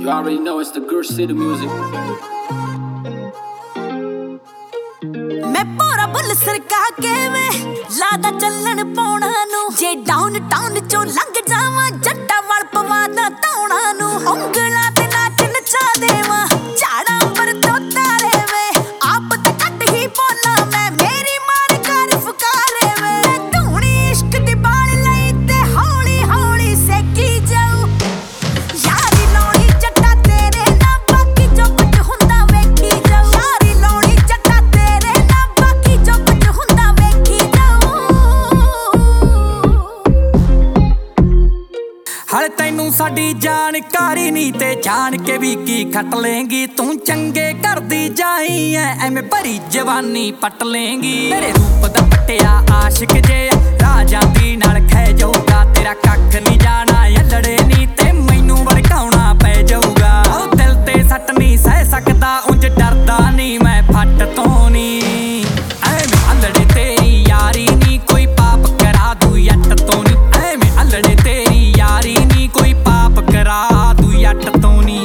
You already know it's the Girl City music. मैं पूरा bull सरका के वे लादा चलन पौना नु जे डाउन टाउन चो लंघ जावा जट्टा वल पवादा तौणा नु उंगला ते नाच नचा देवा झाड़ा पर तो तारे वे आप ते कट ही बोला मैं मेरी मार कर फुकारे वे धूनी इश्क दी बाल लई ते हौली हौली सेकी जाऊ यारी लौड़ी जट्टा तेरे ना बाकी जो कुछ हुंदा वेखी जाऊ यारी लौड़ी जट्टा तेरे ना बाकी जो कुछ हुंदा वेखी जाऊ हल तैनू साडी जानकारी नी ते जान के भी की खट लेंगी तू चंगे करदी जाई ऐ एवें भरी जवानी पट लेंगी तेरे रूप दा पट्टिया आशिक जे राजां दी नाल खै जाऊगा तेरा कख नहीं जाना अल्लड़े नी ते मैनू भड़काउणा पै जाऊगा ओ दिल ते सट नहीं सह सकदा उंज डरदा नहीं मैं फट तो नी एवें अल्लड़े तेरी यारी नी कोई पाप करा दू यट तो नी एवें अल्लड़े तेरी यारी नी कोई पाप करा दू यट तो नी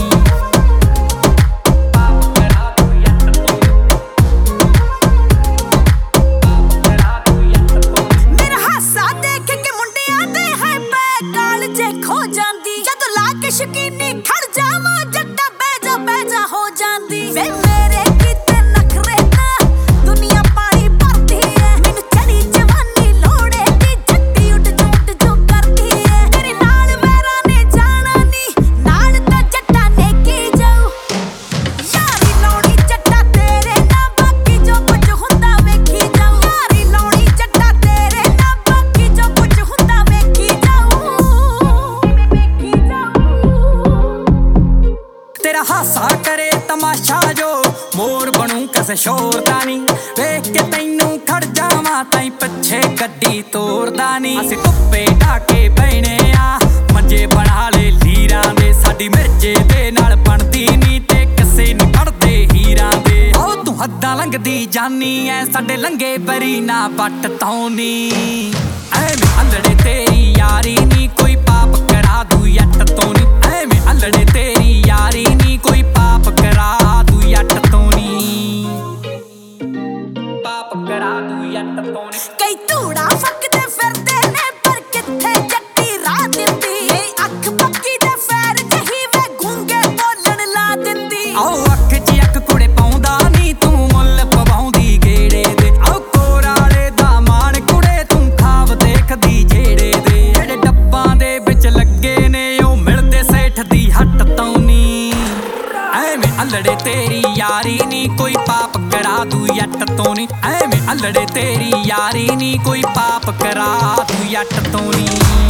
मेरा हासा देख के मुंडियां दे है पै काल जे खो जांदी जद ला के शकीनी खड़ जावा जट्टा बैजा हो जांदी वे मेरे किते नखरे ना दुनिया पानी भरदी है मैनू चढ़ी जवानी लोड़े दी जट्टी उठ जो करदी है तेरे नाल मेरा ने जाना नी नाल ता जट्टा ने की जाऊ यारी लौड़ी जट्टा तेरे ना बाकी जो कुछ हुंदा वेखी जाऊ यारी लौड़ी जट्टा तेरे ना बाकी जो कुछ हुंदा वेखी जाऊ तेरा हासा करे तमाशा जो मोर बनू किसे शोर दा नी वेख के तैनू खड़ जावां ताई पिछे गड्डी तोड़दा नी असीं धुप्पे ढाके बैणे आ मंजे बना ले लीरां दे साडी मिर्जे दे नाल बनदी नी ते किसे नी पड़दे हीरां दे ओ तू हद्दां लंघदी जानी ऐ साडे लंघे बरी ना बट तौनी एवें अल्लड़े तेरी यारी नी कोई पाप करा दू यट तो नी एवें अल्लड़े तेरी यारी नी कोई पाप करा दू यट तो नी पाप करा दू यट तो नी कई धूड़ा फकदे फिरदे ने पर किथे जट्टी राह दिंदी ए अख पक्की दे फैर जही वे गूंगे बोलण ला दिंदी आओ अख च अख कुड़े पाउंदा नी तू मुੱਲ ਪਵਾਉਂਦੀ ਗੇੜੇ ਦੇ आओ ਕੋਰਾਲੇ ਦਾ ਮਾਣ ਕੁੜੇ ਤੂੰ ਖਾਬ ਦੇਖਦੀ ਜਿਹੜੇ ਦੇ ਜਿਹੜੇ ਡੱਬਾਂ ਦੇ ਵਿੱਚ ਲੱਗੇ ਨੇ ਉਹ ਮਿਲਦੇ ਸੇਠ ਦੀ ਹੱਟ ਤੋਂ ਨੀ ਐਵੇਂ ਅਲੜੇ ਤੇਰੀ ਯਾਰੀ ਨੀ ਕੋਈ ਪਾਪ ਕਰਾ ਦੂ ਯੱਟ ਤੋਂ ਨੀ ਐਵੇਂ ਅਲੜੇ ਤੇਰੀ ਯਾਰੀ ਨੀ ਕੋਈ ਪਾਪ ਕਰਾ ਦੂ ਯੱਟ ਤੋਂ ਨੀ